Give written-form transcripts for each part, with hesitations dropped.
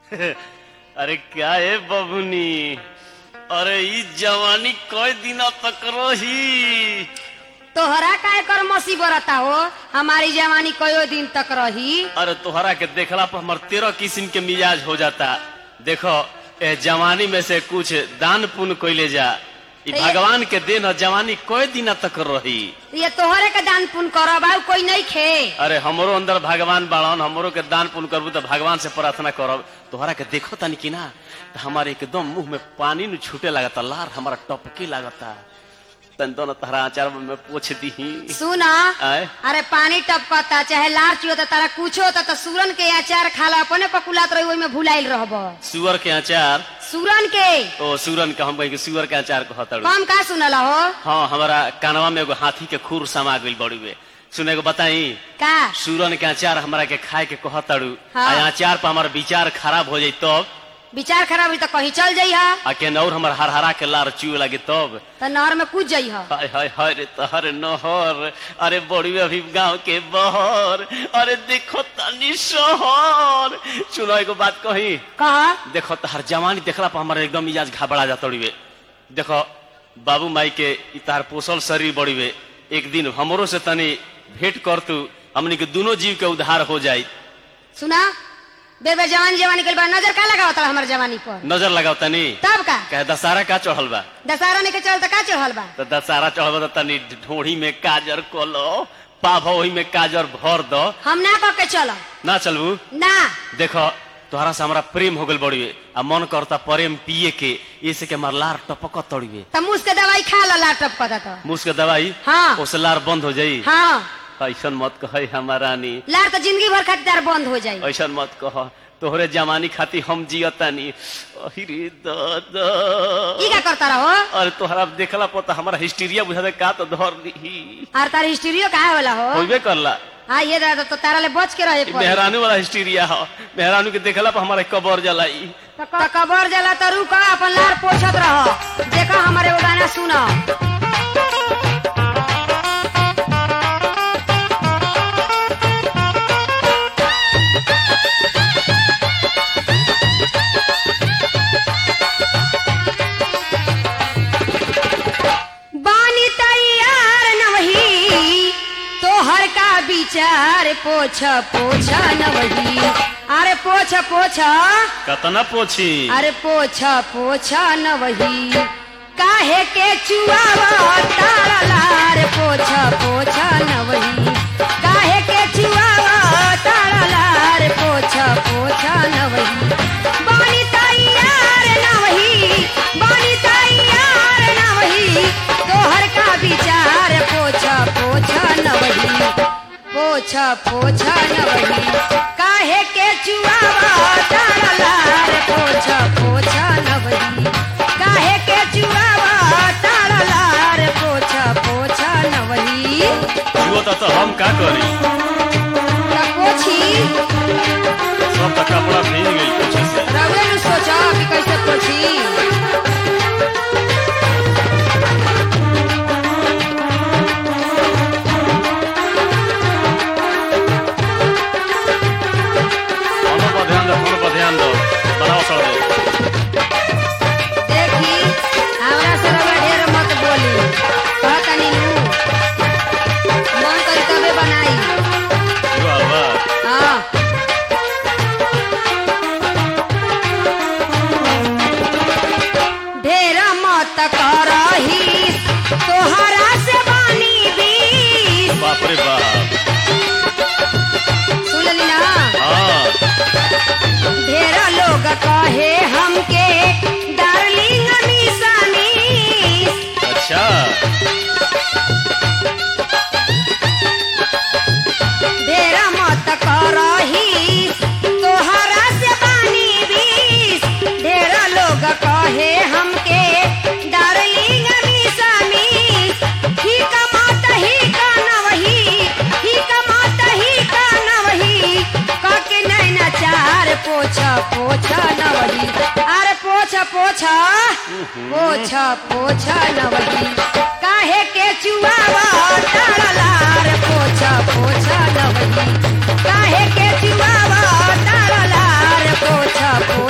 अरे क्या है बबुनी, अरे ई जवानी कई दिन तक रही। तोहरा काय कर मसी बरता हो, हमारी जवानी कयो दिन तक रही। अरे तोहरा के देखला पर हमार 13 किस्म के मिजाज हो जाता। देखो ए जवानी में से कुछ दान पुण्य कोइले जा, ई भगवान के देन है। जवानी कई दिन तक रही। ये तोहरे के दान पुण्य करब, आउ कोई नहीं खे। अरे हमरो अंदर भगवान बाड़न, हमरो के दान पुण्य करबू तो भगवान से प्रार्थना करब। तोहरा के देखो तनी कि ना, तो हमारे एकदम मुंह में पानी न छूटे लगता, लार हमारा टपके लगता। तन दोनों तहरा आचार में पोछ दी। सुना, अरे पानी टपकता चाहे लार चुहता, तारा कुछ होता तो सूरन के अचार खाला अपने पकुलात रही, ओई में भुलाइल रहब। सुअर के अचार? सूरन के। ओ सूरन का, हम कहे सुअर के अचार कहता। कम का सुनला हो? हाँ, हमारा कानवा में एगो हाथी के खूर समा गइल बड़ी वे। सुने को बताई का? सूरन के अचार हमरा के खाए के कहताड़ू। हाँ। अचार पर हमारा विचार खराब हो जाये तब? विचार खराब हुई तो कहीं चल जाइहा। आके नौर हमार हरहरा के लार चुए लगे तब? तो नहर में कूद जाइहा। हाय हाय हाय रे तहर नहर, अरे बड़ी अभी गांव के बहर, अरे देखो तनी शहर। सुनो एगो बात कही। कहा? देखो तहर जवानी देखला पर हमारे एकदम मिजाज घबरा जाता वे। देखो बाबू माई के तार पोसल शरीर बड़ी वे, एक दिन हमरो से तनी भेंट कर तू, हमनी के दोनों जीव के उद्धार हो जाये। सुना, बेर बेर जवानी जवानी के बाद नजर का लगावता हमारे जवानी पर? नजर लगाओ तनी तब का? कहे दशहरा का चढ़ल बा? दशहरा नहीं के चल तो का चढ़ल बा? तो दशहरा चढ़ल बा, तनी ढोड़ी में काजर कोलो, पाभोही में काजर भर दो। हम ना कह के चलो। ना चलबू ना। देखो तोहरा से हमारा प्रेम हो गल बड़ी, आ मन करता प्रेम पिए के, इसे के हमार लार टपक तोड़िए। तो मुझ के दवाई खा ला, लार टपकता तो। मुझ के दवाई? हाँ। उससे लार बंद हो जाई? हाँ। ऐसा मत कह हमारा रानी, लार तो जिंदगी भर खातिर बंद हो जाये। ऐसा मत कह, तोहरे जवानी खाती हम जियतानी। अरे दादा ई का करता रहो? अरे तोहरा देखला पता हमारा हिस्टीरिया बुझाते का तो धर ली। और तार हिस्टीरियो का होला हो? होइबे करला। हाँ, ये दादा तो तारा ले बच के रहे पड़ी। मेहरानू वाला हिस्टीरिया हो, मेहरानू के देखला पर हमारे कबर जलाई। तो कबर जला तो रुका, अपन लार पोछत रहो। देखो हमारे वो गाना सुनो। विचार पोछ पोछ न वही, अरे पोछ पोछ कतना पोछी, अरे पोछ पोछ न वही, काहे के चुआवा तारा लार पोछ पोछ न वही, काहे के चुआवा तारा लार पोछ पोछ न वही, बानी तैयार न वही, बानी तैयार न वही, तोहर का विचार पोछ पोछ न वही, पोछ पोछ न वही, काहे के चुआवा तारा लार पोछ पोछ न वही, काहे के चुआवा तारा लार पोछ पोछ न वही। जुआ तो हम का करी? पोछी सब तो कपड़ा भीग गई पोछे से। रवे न सोचा कि कैसे पोछी। ध्यान दो, बनाओ सड़े। देखी हमरा से रवा ढेर मत बोली, कहता नहीं मन करी तबे बनाई। वाह वाह। हाँ। ढेर मत करही, तोहरा से बानी भी। बाप रे बाप। सुन ली ना? हाँ। ढेर लोग कहे हमके डार्लिंग मिसा मिस। अच्छा। ढेर मत करही, तोहरा से बानी बीस। ढेर लोग कहे हमके डार्लिंग मिसा मिस। ही कमात ही का न वही, ही कमात ही का न वही, काके नैना चार पोछ पोछ न वही, अरे पोछ पोछ पोछ पोछ न वही, काहे के चुआवा तारा लार पोछ पोछ न वही, काहे के चुआवा तारा लार पोछ पोछ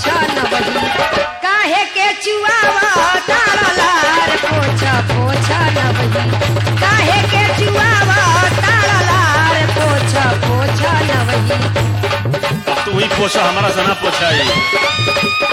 पोछा नवही काहे के चुआवा तारा लार पोछा पोछा नवही काहे के चुआवा तारा लार पोछा पोछा नवही अब तू ही पोछा, हमारा सना पोछा है।